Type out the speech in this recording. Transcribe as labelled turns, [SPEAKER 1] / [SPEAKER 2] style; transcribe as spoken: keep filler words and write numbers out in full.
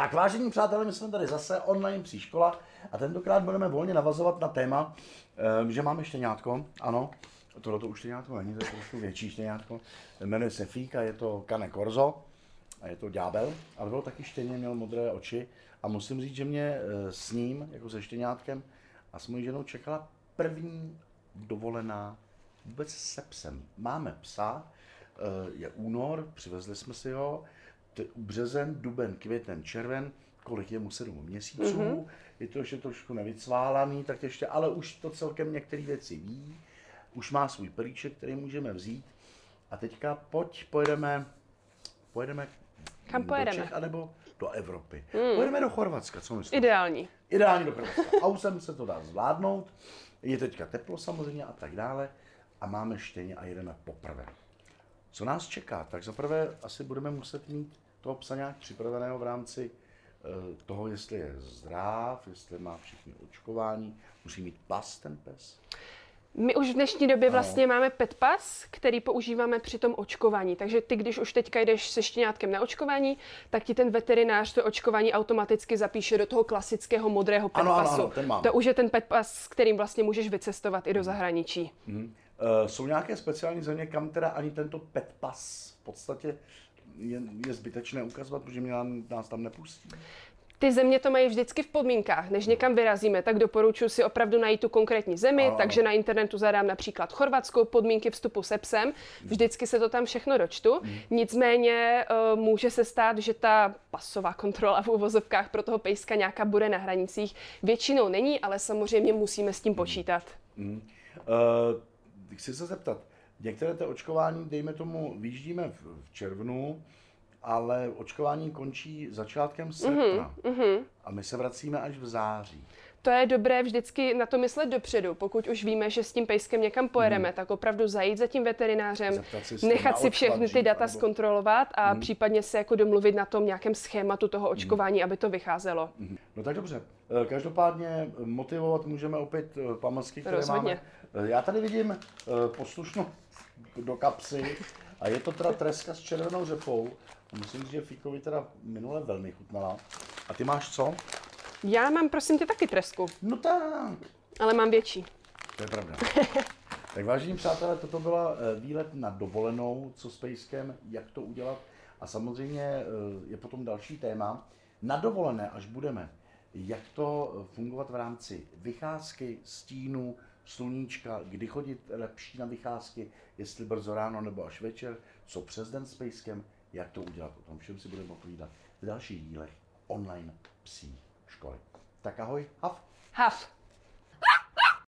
[SPEAKER 1] Tak vážení přátelé, my jsme tady zase online psí škola a tentokrát budeme volně navazovat na téma, že máme štěňátko, ano, tohle to už štěňátko není, to je trošku větší štěňátko, jmenuje se Fík a je to Cane Corso a je to ďábel, ale bylo taky štěně, měl modré oči a musím říct, že mě s ním, jako se štěňátkem a s mojí ženou čekala první dovolená vůbec se psem. Máme psa, je únor, přivezli jsme si ho, březen, duben, květen, červen, kolik je mu sedm měsíců, mm-hmm. je to ještě trošku nevycválaný, tak ještě, ale už to celkem některé věci ví, už má svůj pelíček, který můžeme vzít a teďka pojď, pojedeme, pojedeme
[SPEAKER 2] Kam pojedeme?
[SPEAKER 1] Do Čech, anebo do Evropy. Mm. Pojedeme do Chorvatska, co myslíš?
[SPEAKER 2] Ideální.
[SPEAKER 1] Ideální do Chorvatska. Ausem se to dá zvládnout, je teďka teplo samozřejmě a tak dále a máme štěně a jedeme poprvé. Co nás čeká? Tak zaprvé asi budeme muset mít toho psa nějak připraveného v rámci uh, toho, jestli je zdrav, jestli má všichni očkování, musí mít pas ten pes.
[SPEAKER 2] My už v dnešní době vlastně ano. máme pet pas, který používáme při tom očkování. Takže ty, když už teďka jdeš se štěňátkem na očkování, tak ti ten veterinář to očkování automaticky zapíše do toho klasického modrého pet
[SPEAKER 1] ano,
[SPEAKER 2] pasu.
[SPEAKER 1] Ano, ano, ten mám.
[SPEAKER 2] To už je ten pet pas, s kterým vlastně můžeš vycestovat i do zahraničí.
[SPEAKER 1] Hmm. Uh, jsou nějaké speciální země, kam teda ani tento pet pas v podstatě je, je zbytečné ukazovat, protože mě nás tam nepustí?
[SPEAKER 2] Ty země to mají vždycky v podmínkách. Než někam vyrazíme, tak doporučuji si opravdu najít tu konkrétní zemi, ano. takže na internetu zadám například Chorvatsko, podmínky vstupu se psem, vždycky se to tam všechno dočtu. Hmm. Nicméně uh, může se stát, že ta pasová kontrola v uvozovkách pro toho pejska nějaká bude na hranicích. Většinou není, ale samozřejmě musíme s tím počítat.
[SPEAKER 1] Hmm. Uh, chci se zeptat, některé to očkování, dejme tomu, vyjíždíme v, v červnu, ale očkování končí začátkem srpna mm-hmm. a my se vracíme až v září.
[SPEAKER 2] To je dobré vždycky na to myslet dopředu. Pokud už víme, že s tím pejskem někam pojedeme, mm. tak opravdu zajít za tím veterinářem, si nechat si všechny ty data nebo... zkontrolovat a mm. případně se jako domluvit na tom nějakém schématu toho očkování, mm. aby to vycházelo.
[SPEAKER 1] Mm. No tak dobře. Každopádně motivovat můžeme opět pamlsky, které
[SPEAKER 2] Rozhodně.
[SPEAKER 1] máme. Já tady vidím poslušnou do kapsy a je to teda treska s červenou řepou. Musím říct, že Fíkovi teda minule velmi chutnala. A ty máš co?
[SPEAKER 2] Já mám, prosím tě, taky tresku.
[SPEAKER 1] No tak.
[SPEAKER 2] Ale mám větší.
[SPEAKER 1] To je pravda. Tak vážení přátelé, toto byla výlet na dovolenou, co s pejskem, jak to udělat. A samozřejmě je potom další téma. Na dovolené, až budeme, jak to fungovat v rámci vycházky, stínu, sluníčka, kdy chodit lepší na vycházky, jestli brzo ráno nebo až večer, co přes den s pejskem, jak to udělat. O tom všem si budeme povídat v dalších dílech online psí školy. Tak ahoj, hav.
[SPEAKER 2] Hav.